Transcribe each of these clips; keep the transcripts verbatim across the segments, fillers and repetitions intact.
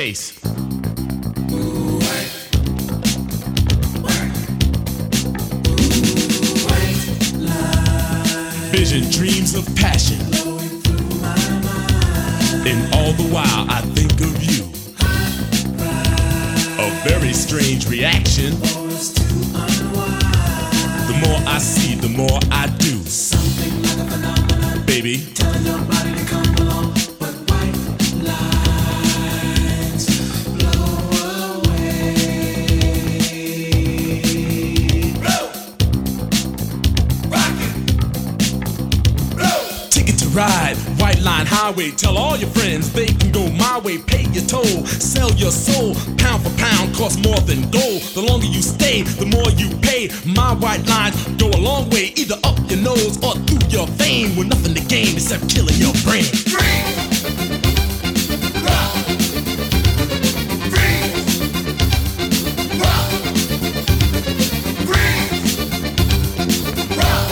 Freebase. Vision, dreams of passion, and all the while I think of you. A very strange reaction. The more I see, the more I do. Something like a phenomenon, baby. Telling your body to come along, but white lines blow away. Blow, rock it, blow. Ticket to ride, white line highway. Tell all your friends they can go my way. Pay your toll, sell your soul. Pound for pound, costs more than gold. The longer you stay, the more you pay. My white lines go a long way, either up your nose or through your vein, with nothing to gain except killing your brain. Freeze! Rock! Freeze! Rock! Freeze! Rock!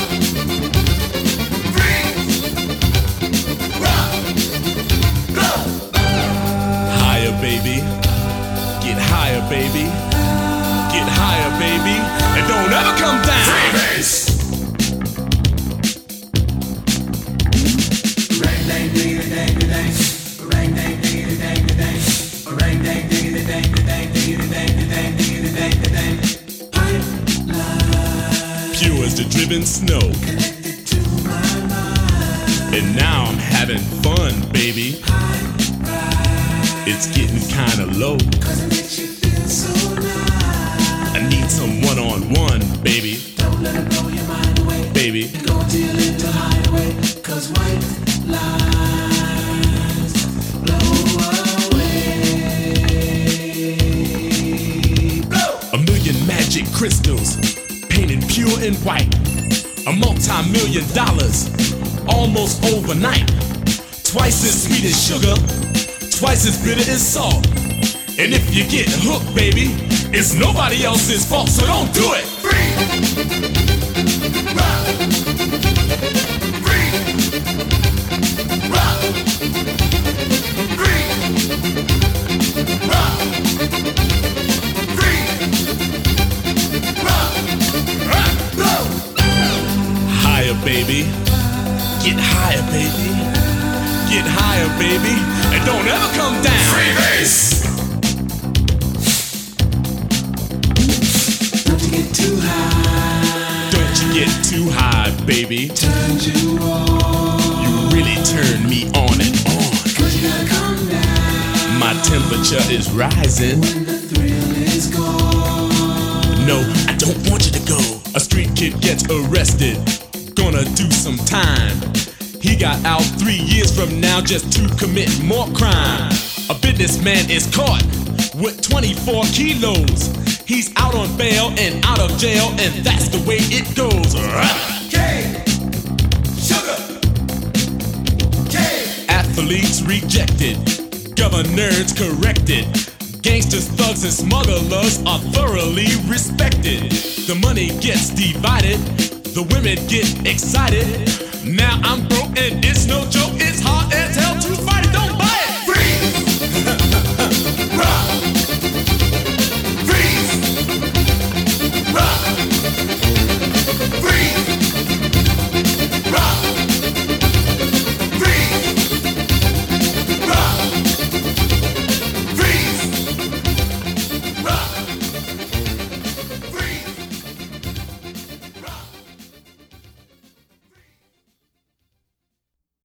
Freeze! Rock! Go! Higher, baby. Get higher, baby. Get higher, baby, and don't ever come down. Freebase. Rang dang diggity dang dang, rang dang diggity dang dang, rang dang diggity dang dang diggity dang dang diggity dang dang. Pipeline, pure as the driven snow, connected to my mind, and now I'm having fun, baby. Pipeline, it's getting kinda low, 'cause it makes you feel so nice. I need some one-on-one, baby. Don't let it blow your mind away, baby. Go till your little hideaway, 'cause white lines blow away. Blow. A million magic crystals, painted pure and white. A multi-million dollars, almost overnight. Twice as sweet as sugar, twice as bitter as salt. And if you get hooked, baby, it's nobody else's fault, so don't do it. Free. Rock. Free. Rock. Free. Rock. Free. Rock. Rock. Go. Higher, baby. Get higher, baby. Get higher, baby, and don't ever come down. Freebase. Too high. Don't you get too high, baby. Turns you on. You really turn me on and on. 'Cause you gotta come down. My temperature is rising. When the thrill is gone. No, I don't want you to go. A street kid gets arrested, gonna do some time. He got out three years from now just to commit more crime. A businessman is caught with twenty-four kilos. He's out on bail and out of jail, and that's the way it goes. K, sugar, K. Athletes rejected, governors corrected. Gangsters, thugs, and smugglers are thoroughly respected. The money gets divided, the women get excited. Now I'm broke and it's no joke, it's hard.